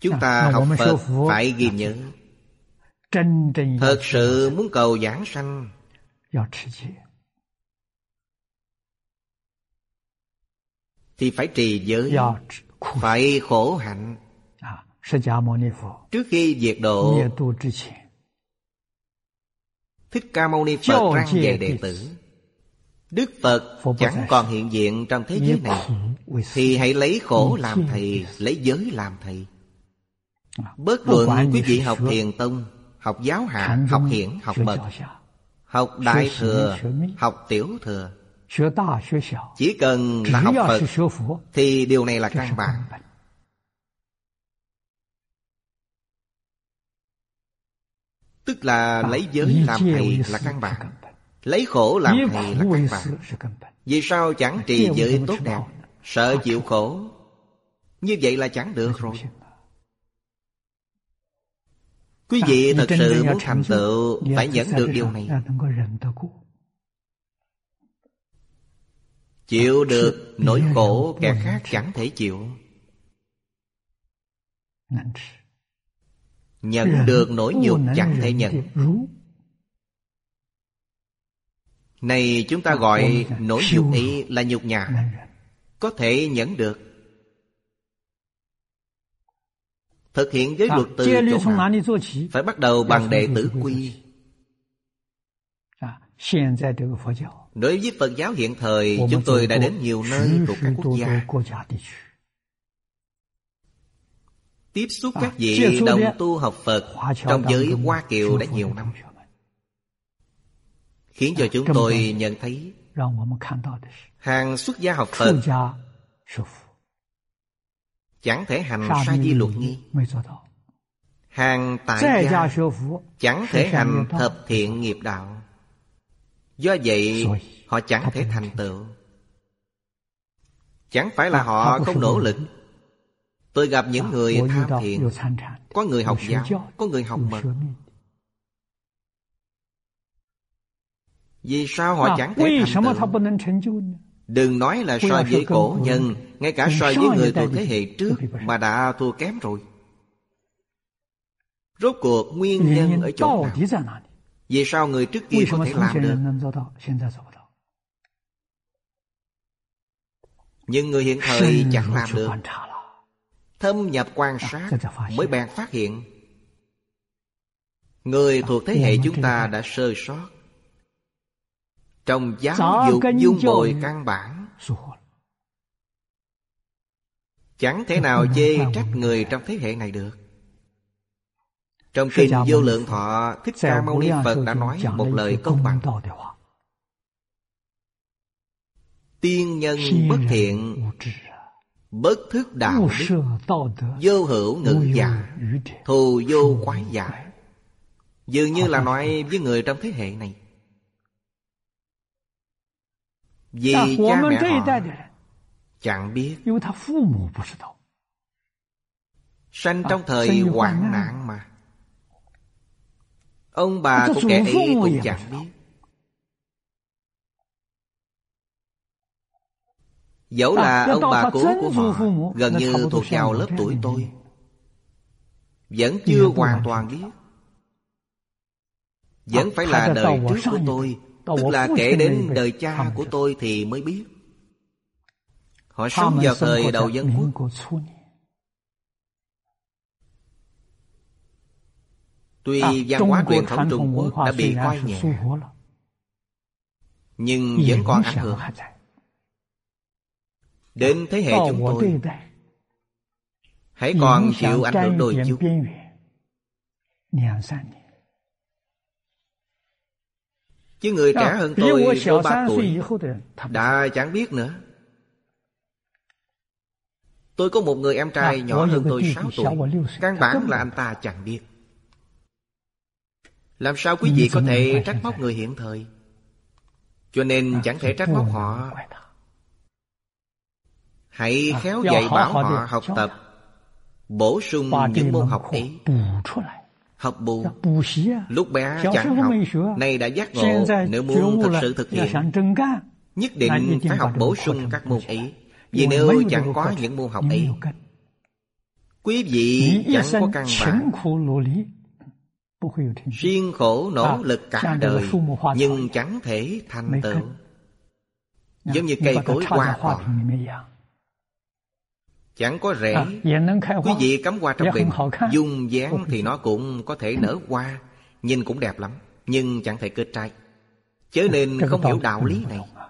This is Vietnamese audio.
Chúng ta học Phật phải ghi nhớ, thật sự muốn cầu giảng sanh thì phải trì giới, phải khổ hạnh. Trước khi diệt độ, Thích Ca Mâu Ni Phật răn dạy đệ tử: Đức Phật chẳng còn hiện diện trong thế giới này, thì hãy lấy khổ làm thầy, lấy giới làm thầy. Bất luận quý vị học Thiền Tông, học Giáo Hạ, học Hiển, học Mật, học Đại Thừa, học Tiểu Thừa, chỉ cần là học Phật thì điều này là căn bản. Tức là lấy giới làm thầy là căn bản, lấy khổ làm thầy là căn bản. Vì sao chẳng trì giới tốt đẹp, sợ chịu khổ? Như vậy là chẳng được rồi. Quý vị thật sự muốn thành tựu, phải nhận được điều này. Chịu được nỗi khổ kẻ khác chẳng thể chịu, nhận được nỗi nhục chẳng thể nhận. Này chúng ta gọi nỗi nhục ấy là nhục nhã, có thể nhẫn được. Thực hiện giới luật từ chỗ nào? Phải bắt đầu bằng đệ tử quy. Đối với Phật giáo hiện thời, chúng tôi đã đến nhiều nơi thuộc các quốc gia, tiếp xúc các vị đồng tu học Phật trong giới Hoa Kiều đã nhiều năm, khiến cho chúng tôi nhận thấy hàng xuất gia học Phật chẳng thể hành sa di luật nghi, hàng tại gia chẳng thể hành thập thiện nghiệp đạo. Do vậy họ chẳng thể thành tựu. Chẳng phải là họ không nỗ lực. Tôi gặp những người tham thiền, có người học giáo, có người học mật. Vì sao họ chẳng thể thành tựu? Đừng nói là so với cổ nhân, ngay cả so với người thuộc thế hệ trước mà đã thua kém rồi. Rốt cuộc nguyên nhân ở chỗ nào? Vì sao người trước kia có thể làm được, nhưng người hiện thời chẳng làm được? Thâm nhập quan sát mới bèn phát hiện người thuộc thế hệ chúng ta đã sơ sót trong giáo dục dung bồi căn bản. Chẳng thể nào chê trách người trong thế hệ này được. Trong kinh Vô Lượng Thọ, Thích Ca Mâu Ni Phật đã nói một lời công bằng: tiên nhân bất thiện, bất thức đạo đức, vô hữu ngữ giả, thù vô quái giả. Dường như là nói với người trong thế hệ này. Vì cha mẹ họ chẳng biết, sanh trong thời hoạn nạn mà. Ông bà của kẻ ấy cũng chẳng biết. Dẫu là ông bà cố của họ gần như thuộc vào lớp tuổi tôi, vẫn chưa hoàn toàn biết. Vẫn phải là đời trước của tôi, tức là kể đến đời cha của tôi thì mới biết. Họ sống vào thời đầu dân quốc. Tuy văn hóa truyền thống Trung Quốc đã bị coi nhẹ, nhưng vẫn còn ảnh hưởng đến thế hệ chúng tôi. Hãy còn chịu ảnh hưởng đôi chút. Chứ người trẻ hơn tôi đôi 3 tuổi đã chẳng biết nữa. Tôi có một người em trai nhỏ hơn tôi 6 tuổi, căn bản là anh ta chẳng biết. Làm sao quý vị có thể trách móc người hiện thời? Cho nên chẳng thể trách móc họ. Hãy khéo dạy bảo họ học tập, bổ sung những môn học ấy. Học bù. Lúc bé chẳng học, nay đã giác ngộ. Nếu muốn thực sự thực hiện, nhất định phải học bổ sung các môn ấy. Vì nếu chẳng có những môn học ấy, Quý vị chẳng có căn bản, siêng khổ nỗ lực cả đời, nhưng chẳng thể thành tựu. Giống như cây cối hoa cỏ, chẳng có rễ. Quý vị cắm hoa trong bình, dung dáng thì nó cũng có thể nở hoa, nhìn cũng đẹp lắm, nhưng chẳng thể kết trái. Chớ nên không hiểu đạo lý này.